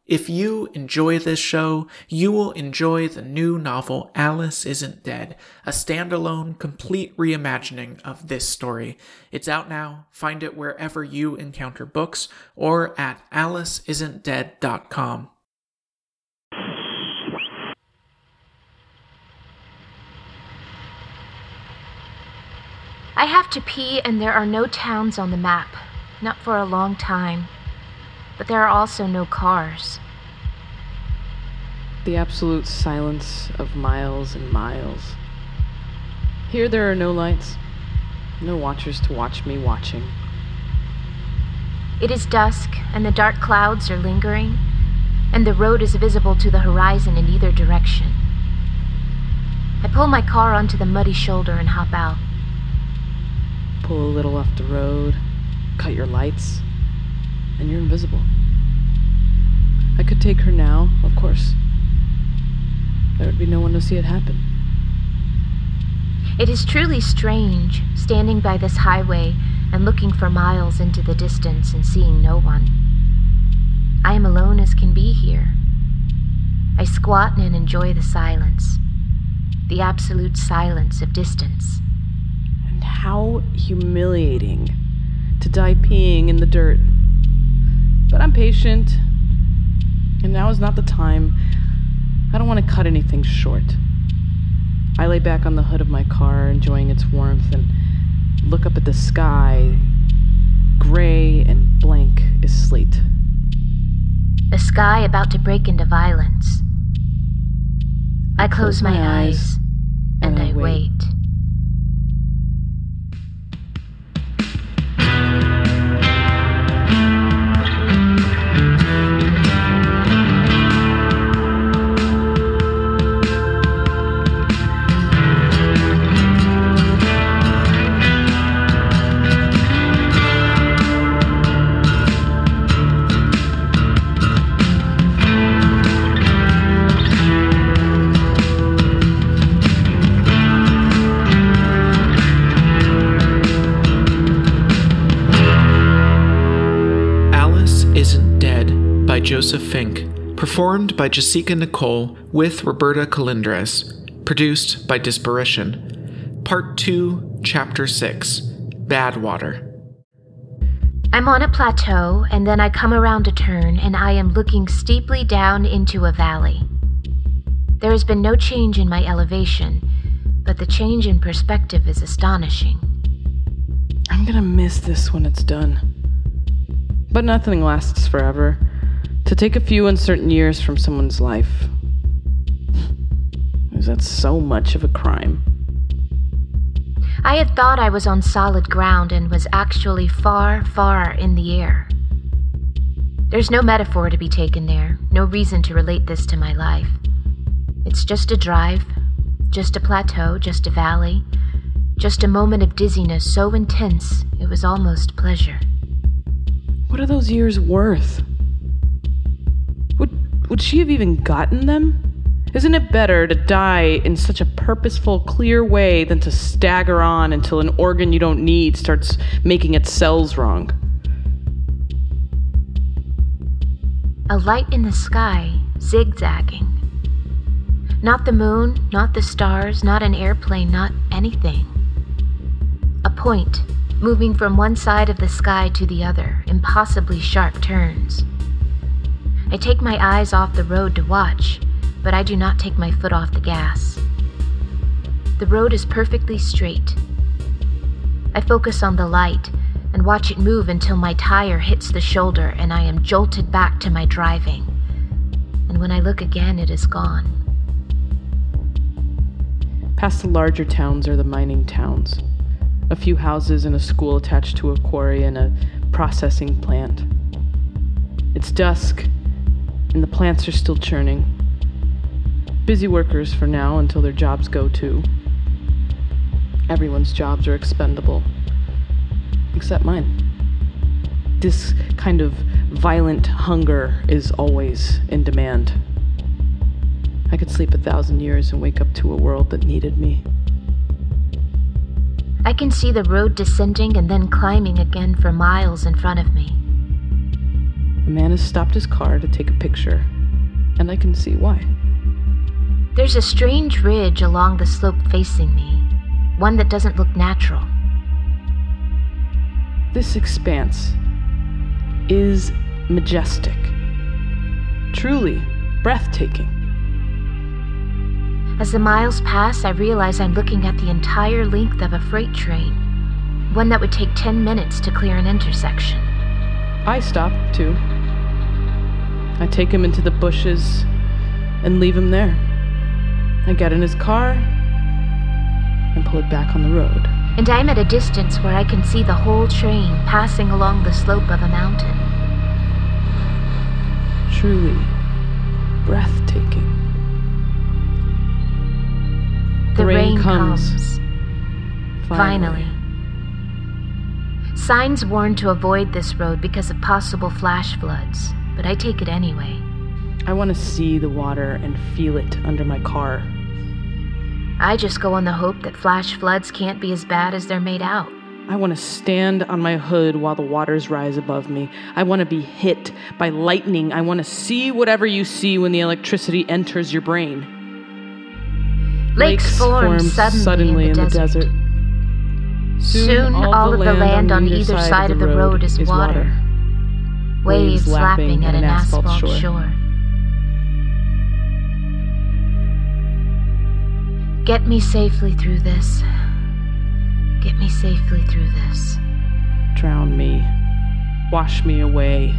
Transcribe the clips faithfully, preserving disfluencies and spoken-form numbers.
If you enjoy this show, you will enjoy the new novel Alice Isn't Dead, a standalone, complete reimagining of this story. It's out now. Find it wherever you encounter books or at alice isn't dead dot com. I have to pee, and there are no towns on the map. Not for a long time. But there are also no cars. The absolute silence of miles and miles. Here there are no lights, no watchers to watch me watching. It is dusk, and the dark clouds are lingering, and the road is visible to the horizon in either direction. I pull my car onto the muddy shoulder and hop out. Pull a little off the road, cut your lights, and you're invisible. I could take her now, of course. There would be no one to see it happen. It is truly strange, standing by this highway and looking for miles into the distance and seeing no one. I am alone as can be here. I squat and enjoy the silence, the absolute silence of distance. And how humiliating to die peeing in the dirt. But I'm patient, and now is not the time. I don't want to cut anything short. I lay back on the hood of my car, enjoying its warmth, and look up at the sky. Gray and blank as slate. A sky about to break into violence. I, I close, close my, my eyes, eyes and, and I, I wait. wait. Joseph Fink, performed by Jessica Nicole with Roberta Colindres, produced by Disparition. Part two, Chapter six, Badwater. I'm on a plateau, and then I come around a turn, and I am looking steeply down into a valley. There has been no change in my elevation, but the change in perspective is astonishing. I'm gonna miss this when it's done. But nothing lasts forever. To take a few uncertain years from someone's life, is that so much of a crime? I had thought I was on solid ground and was actually far, far in the air. There's no metaphor to be taken there, no reason to relate this to my life. It's just a drive, just a plateau, just a valley, just a moment of dizziness so intense it was almost pleasure. What are those years worth? Would, would she have even gotten them? Isn't it better to die in such a purposeful, clear way than to stagger on until an organ you don't need starts making its cells wrong? A light in the sky, zigzagging. Not the moon, not the stars, not an airplane, not anything. A point, moving from one side of the sky to the other, impossibly sharp turns. I take my eyes off the road to watch, but I do not take my foot off the gas. The road is perfectly straight. I focus on the light and watch it move until my tire hits the shoulder and I am jolted back to my driving. And when I look again, it is gone. Past the larger towns are the mining towns. A few houses and a school attached to a quarry and a processing plant. It's dusk, and the plants are still churning. Busy workers for now until their jobs go too. Everyone's jobs are expendable, except mine. This kind of violent hunger is always in demand. I could sleep a thousand years and wake up to a world that needed me. I can see the road descending and then climbing again for miles in front of me. A man has stopped his car to take a picture, and I can see why. There's a strange ridge along the slope facing me, one that doesn't look natural. This expanse is majestic, truly breathtaking. As the miles pass, I realize I'm looking at the entire length of a freight train, one that would take ten minutes to clear an intersection. I stop, too. I take him into the bushes and leave him there. I get in his car and pull it back on the road. And I'm at a distance where I can see the whole train passing along the slope of a mountain. Truly breathtaking. The, the rain, rain comes. comes. Finally. Finally. Signs warn to avoid this road because of possible flash floods, but I take it anyway. I want to see the water and feel it under my car. I just go on the hope that flash floods can't be as bad as they're made out. I want to stand on my hood while the waters rise above me. I want to be hit by lightning. I want to see whatever you see when the electricity enters your brain. Lakes, Lakes form, form suddenly, suddenly in the in desert. The desert. Soon, Soon all, all of the land on either side, side of the road, road is, is water. water. Waves, Waves lapping at an asphalt, asphalt shore. shore. Get me safely through this. Get me safely through this. Drown me. Wash me away.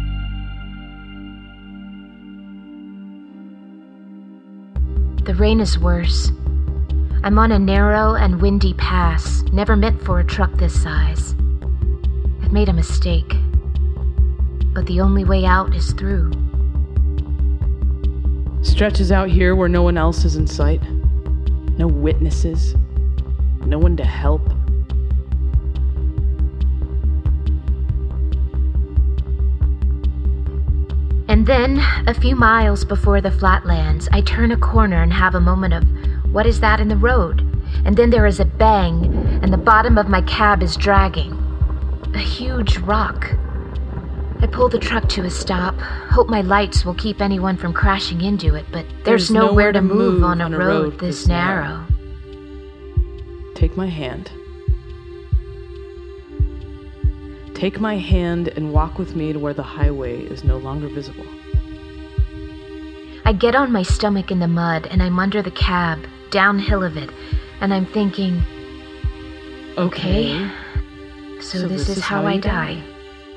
The rain is worse. I'm on a narrow and windy pass, never meant for a truck this size. I've made a mistake. But the only way out is through. Stretches out here where no one else is in sight. No witnesses. No one to help. And then, a few miles before the flatlands, I turn a corner and have a moment of, what is that in the road? And then there is a bang, and the bottom of my cab is dragging. A huge rock. I pull the truck to a stop, hope my lights will keep anyone from crashing into it, but there's, there's nowhere, nowhere to move, move on a, on a road, road this narrow. narrow. Take my hand. Take my hand and walk with me to where the highway is no longer visible. I get on my stomach in the mud and I'm under the cab, downhill of it, and I'm thinking, okay, okay so, so this, this is, is how, how I die. die.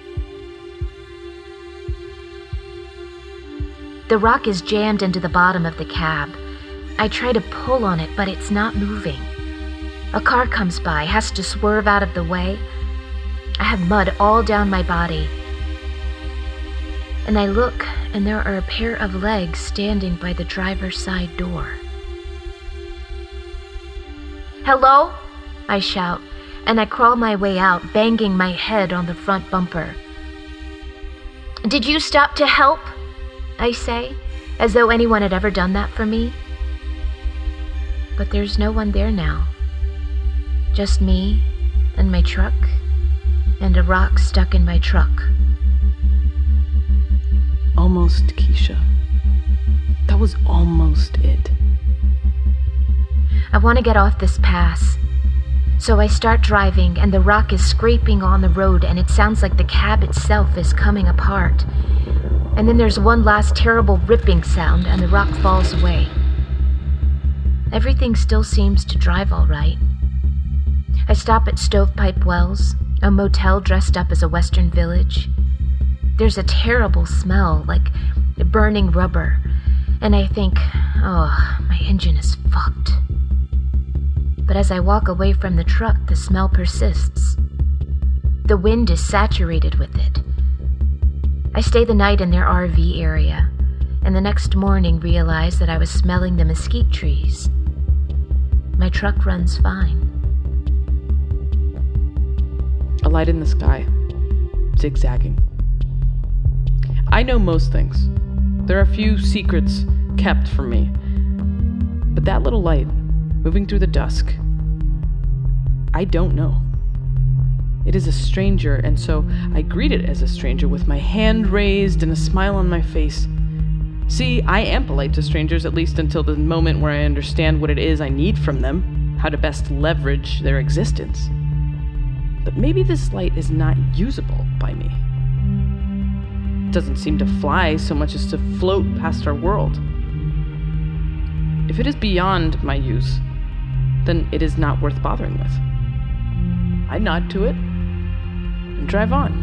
The rock is jammed into the bottom of the cab. I try to pull on it, but it's not moving. A car comes by, has to swerve out of the way. I have mud all down my body. And I look, and there are a pair of legs standing by the driver's side door. Hello? I shout, and I crawl my way out, banging my head on the front bumper. Did you stop to help? I say, as though anyone had ever done that for me. But there's no one there now. Just me and my truck, and a rock stuck in my truck. Almost, Keisha. That was almost it. I want to get off this pass. So I start driving, and the rock is scraping on the road, and it sounds like the cab itself is coming apart. And then there's one last terrible ripping sound, and the rock falls away. Everything still seems to drive all right. I stop at Stovepipe Wells, a motel dressed up as a Western village. There's a terrible smell, like burning rubber, and I think, oh, my engine is fucked. But as I walk away from the truck, the smell persists. The wind is saturated with it. I stay the night in their R V area, and the next morning realize that I was smelling the mesquite trees. My truck runs fine. A light in the sky, zigzagging. I know most things. There are a few secrets kept from me. But that little light, moving through the dusk, I don't know. It is a stranger, and so I greet it as a stranger with my hand raised and a smile on my face. See, I am polite to strangers, at least until the moment where I understand what it is I need from them, how to best leverage their existence. But maybe this light is not usable by me. It doesn't seem to fly so much as to float past our world. If it is beyond my use, then it is not worth bothering with. I nod to it and drive on.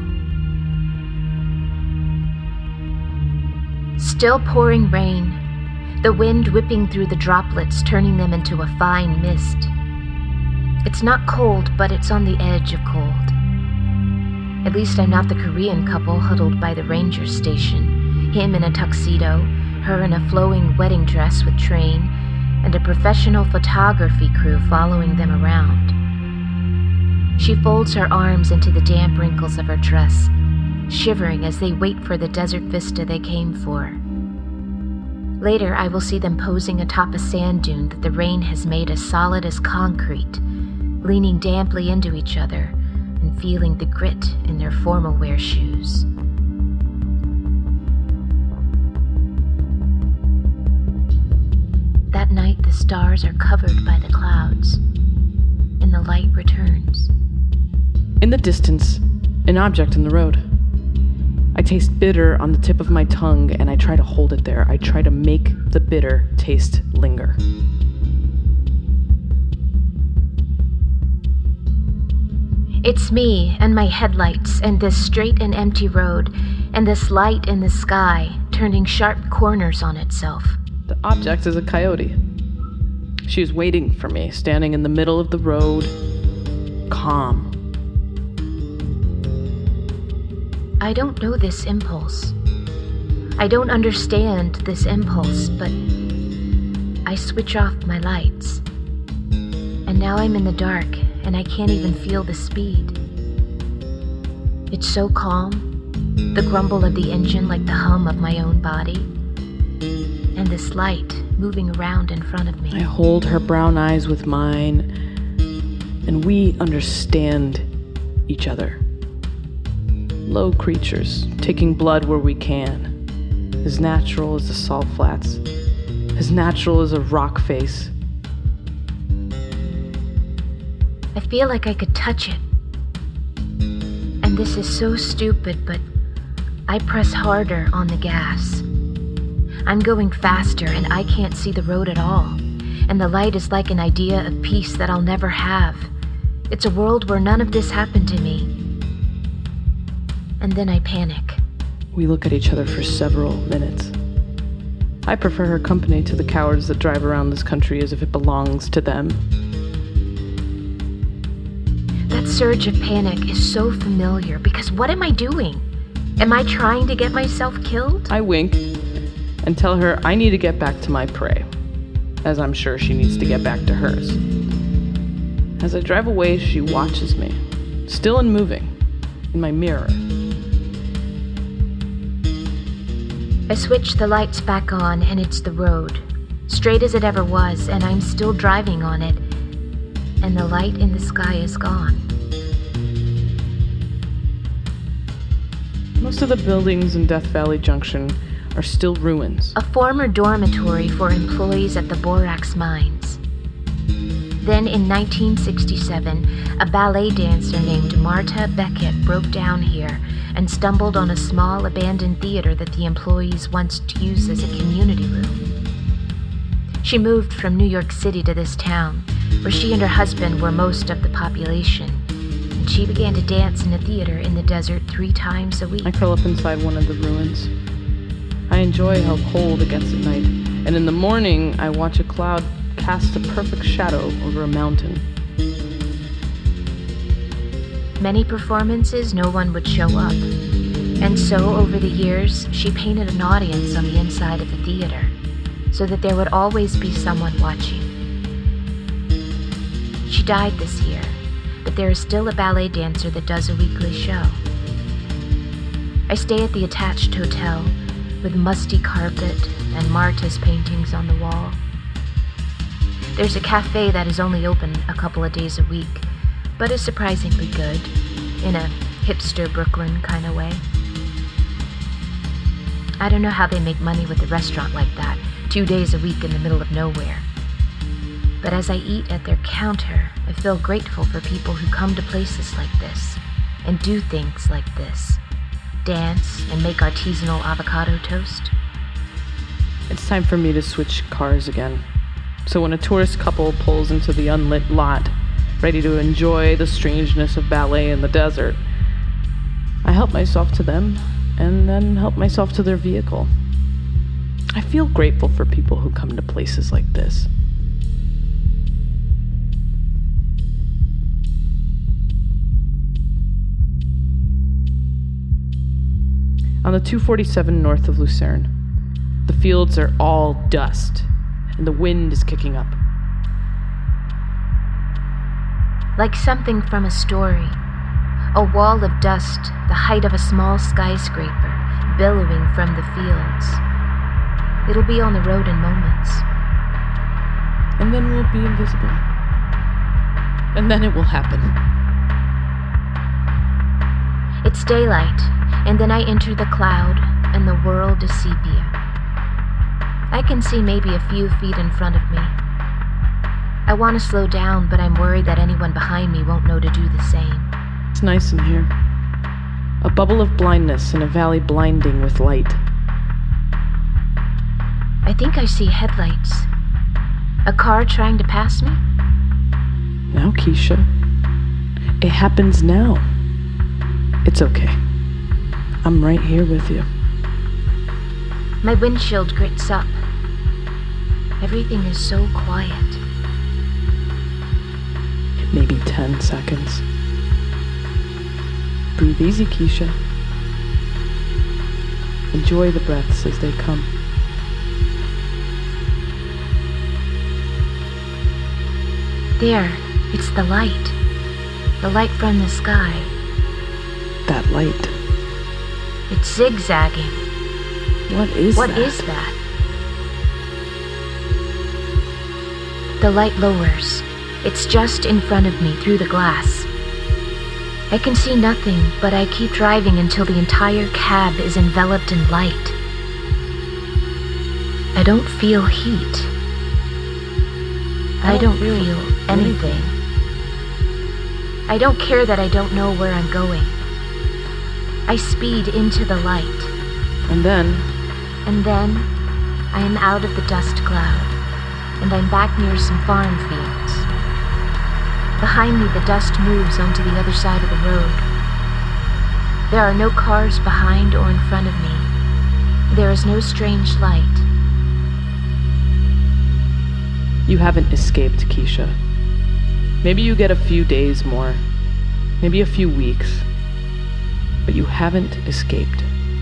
Still pouring rain, the wind whipping through the droplets, turning them into a fine mist. It's not cold, but it's on the edge of cold. At least I'm not the Korean couple huddled by the ranger station, him in a tuxedo, her in a flowing wedding dress with train, and a professional photography crew following them around. She folds her arms into the damp wrinkles of her dress, shivering as they wait for the desert vista they came for. Later, I will see them posing atop a sand dune that the rain has made as solid as concrete, leaning damply into each other and feeling the grit in their formal wear shoes. That night, the stars are covered by the clouds, and the light returns. In the distance, an object in the road. I taste bitter on the tip of my tongue, and I try to hold it there. I try to make the bitter taste linger. It's me and my headlights and this straight and empty road and this light in the sky turning sharp corners on itself. The object is a coyote. She is waiting for me, standing in the middle of the road, calm. I don't know this impulse. I don't understand this impulse, but I switch off my lights. And now I'm in the dark, and I can't even feel the speed. It's so calm, the grumble of the engine like the hum of my own body, and this light moving around in front of me. I hold her brown eyes with mine, and we understand each other. Low creatures, taking blood where we can, as natural as the salt flats, as natural as a rock face. I feel like I could touch it. And this is so stupid, but I press harder on the gas. I'm going faster and I can't see the road at all. And the light is like an idea of peace that I'll never have. It's a world where none of this happened to me. And then I panic. We look at each other for several minutes. I prefer her company to the cowards that drive around this country as if it belongs to them. That surge of panic is so familiar because what am I doing? Am I trying to get myself killed? I wink and tell her I need to get back to my prey, as I'm sure she needs to get back to hers. As I drive away, she watches me, still and moving, in my mirror. I switch the lights back on and it's the road, straight as it ever was, and I'm still driving on it, and the light in the sky is gone. Most of the buildings in Death Valley Junction are still ruins. A former dormitory for employees at the borax mines. Then in nineteen sixty-seven, a ballet dancer named Marta Beckett broke down here and stumbled on a small abandoned theater that the employees once used as a community room. She moved from New York City to this town, where she and her husband were most of the population, and she began to dance in a theater in the desert three times a week. I curl up inside one of the ruins. I enjoy how cold it gets at night, and in the morning I watch a cloud cast a perfect shadow over a mountain. Many performances, no one would show up. And so, over the years, she painted an audience on the inside of the theater, so that there would always be someone watching. She died this year, but there is still a ballet dancer that does a weekly show. I stay at the attached hotel, with musty carpet and Marta's paintings on the wall. There's a cafe that is only open a couple of days a week, but is surprisingly good. in a hipster Brooklyn kind of way. I don't know how they make money with a restaurant like that, two days a week in the middle of nowhere. But as I eat at their counter, I feel grateful for people who come to places like this and do things like this. Dance and make artisanal avocado toast. It's time for me to switch cars again. So when a tourist couple pulls into the unlit lot, ready to enjoy the strangeness of ballet in the desert, I help myself to them and then help myself to their vehicle. I feel grateful for people who come to places like this. On the two forty-seven north of Lucerne, the fields are all dust, and the wind is kicking up. Like something from a story. A wall of dust, the height of a small skyscraper, billowing from the fields. It'll be on the road in moments. And then we'll be invisible. And then it will happen. It's daylight, and then I enter the cloud, and the world is sepia. I can see maybe a few feet in front of me. I want to slow down, but I'm worried that anyone behind me won't know to do the same. It's nice in here. A bubble of blindness in a valley blinding with light. I think I see headlights. A car trying to pass me? Now, Keisha. It happens now. It's okay. I'm right here with you. My windshield grits up. Everything is so quiet. Maybe ten seconds. Breathe easy, Keisha. Enjoy the breaths as they come. There, it's the light. The light from the sky. That light. It's zigzagging. What is What that? is that? The light lowers. It's just in front of me through the glass. I can see nothing, but I keep driving until the entire cab is enveloped in light. I don't feel heat. I don't feel anything. I don't care that I don't know where I'm going. I speed into the light. And then... And then, I am out of the dust cloud, and I'm back near some farm fields. Behind me, the dust moves onto the other side of the road. There are no cars behind or in front of me. There is no strange light. You haven't escaped, Keisha. Maybe you get a few days more. Maybe a few weeks. But you haven't escaped.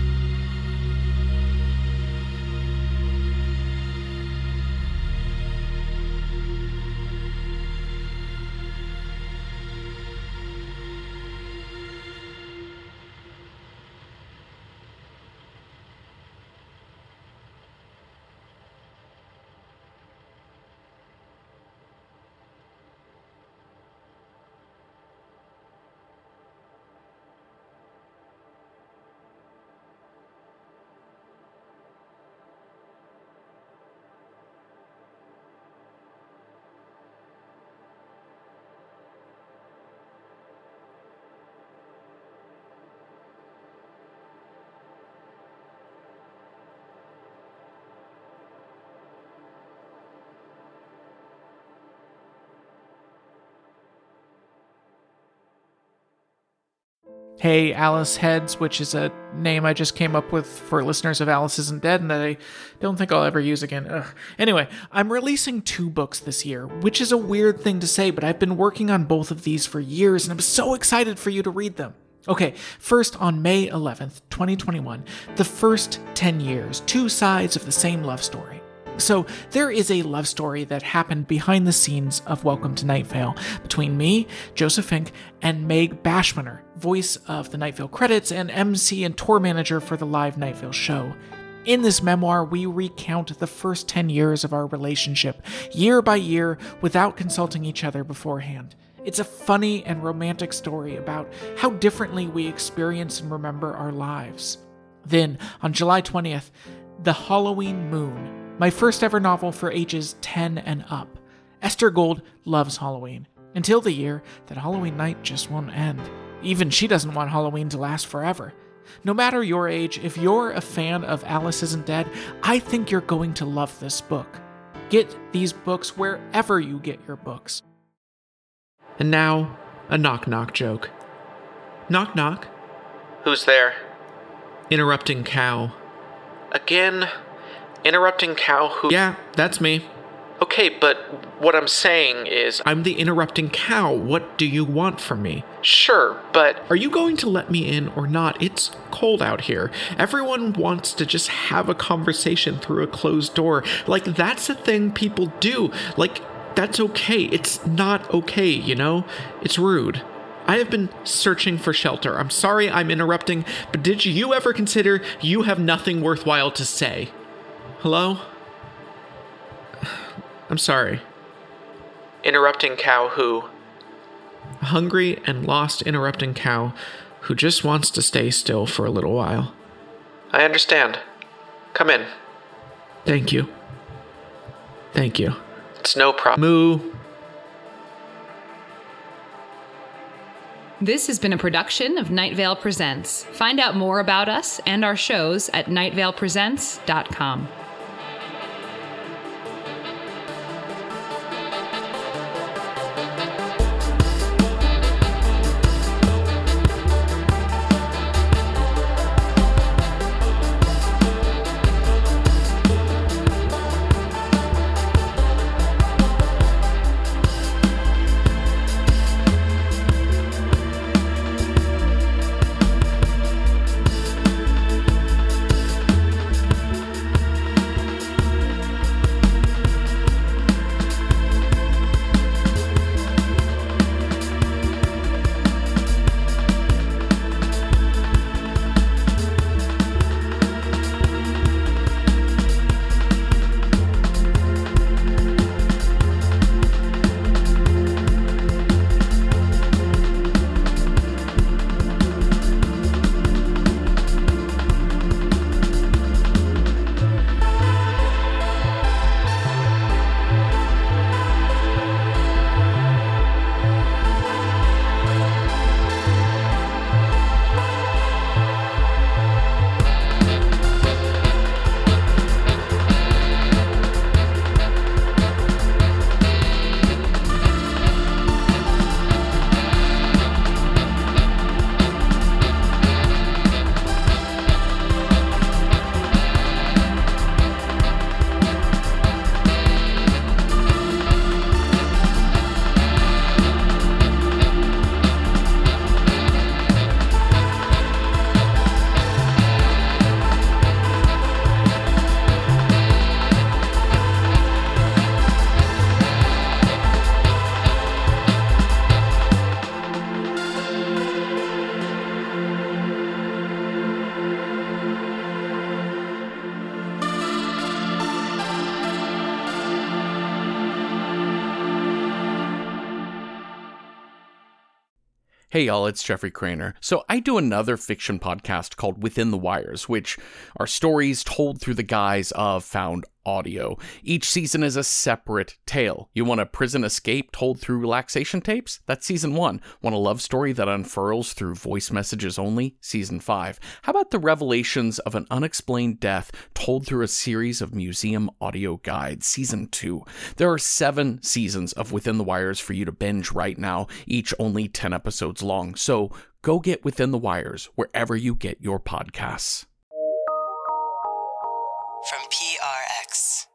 Hey, Alice Heads, which is a name I just came up with for listeners of Alice Isn't Dead and that I don't think I'll ever use again. Ugh. Anyway, I'm releasing two books this year, which is a weird thing to say, but I've been working on both of these for years and I'm so excited for you to read them. Okay, first on May eleventh, twenty twenty-one, The First ten Years, Two Sides of the Same Love Story. So, there is a love story that happened behind the scenes of Welcome to Night Vale between me, Joseph Fink, and Meg Bashmaner, voice of the Night Vale credits and M C and tour manager for the live Night Vale show. In this memoir, we recount the first ten years of our relationship, year by year, without consulting each other beforehand. It's a funny and romantic story about how differently we experience and remember our lives. Then, on July twentieth, The Halloween Moon, my first ever novel for ages ten and up. Esther Gold loves Halloween, until the year that Halloween night just won't end. Even she doesn't want Halloween to last forever. No matter your age, if you're a fan of Alice Isn't Dead, I think you're going to love this book. Get these books wherever you get your books. And now, a knock-knock joke. Knock knock. Who's there? Interrupting cow. Again? Interrupting cow who? Yeah, that's me. Okay, but what I'm saying is... I'm the interrupting cow. What do you want from me? Sure, but... Are you going to let me in or not? It's cold out here. Everyone wants to just have a conversation through a closed door. Like, that's a thing people do. Like, that's okay. It's not okay, you know? It's rude. I have been searching for shelter. I'm sorry I'm interrupting, but did you ever consider you have nothing worthwhile to say? Hello? I'm sorry. Interrupting cow who? A hungry and lost interrupting cow who just wants to stay still for a little while. I understand. Come in. Thank you. Thank you. It's no problem. Moo. This has been a production of Night Vale Presents. Find out more about us and our shows at night vale presents dot com. Hey y'all, it's Jeffrey Craner. So I do another fiction podcast called Within the Wires, which are stories told through the guise of found audio. Each season is a separate tale. You want a prison escape told through relaxation tapes? That's season one. Want a love story that unfurls through voice messages only? Season five. How about the revelations of an unexplained death told through a series of museum audio guides? Season two. There are seven seasons of Within the Wires for you to binge right now, each only ten episodes long. So go get Within the Wires wherever you get your podcasts. From P R X.